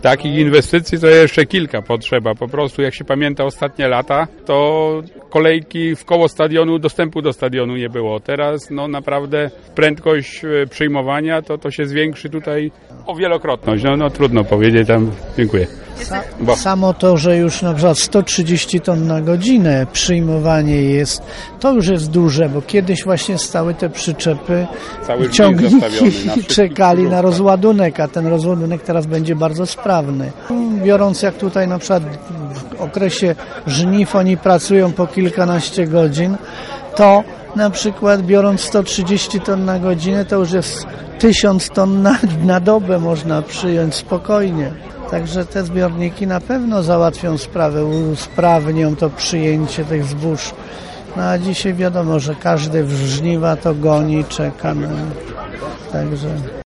Takich inwestycji to jeszcze kilka potrzeba. Po prostu jak się pamięta ostatnie lata, to kolejki wkoło stadionu, dostępu do stadionu nie było. Teraz naprawdę prędkość przyjmowania to się zwiększy tutaj o wielokrotność. No trudno powiedzieć tam. Dziękuję. Samo to, że już na przykład 130 ton na godzinę przyjmowanie jest, to już jest duże, bo kiedyś właśnie stały te przyczepy, ciągniki i czekali na rozładunek, a ten rozładunek teraz będzie bardzo sprawny. Biorąc jak tutaj na przykład w okresie żniw oni pracują po kilkanaście godzin, to na przykład biorąc 130 ton na godzinę, to już jest 1000 ton na dobę można przyjąć spokojnie. Także te zbiorniki na pewno załatwią sprawę, usprawnią to przyjęcie tych zbóż. No a dzisiaj wiadomo, że każdy w żniwa to goni, czeka. Także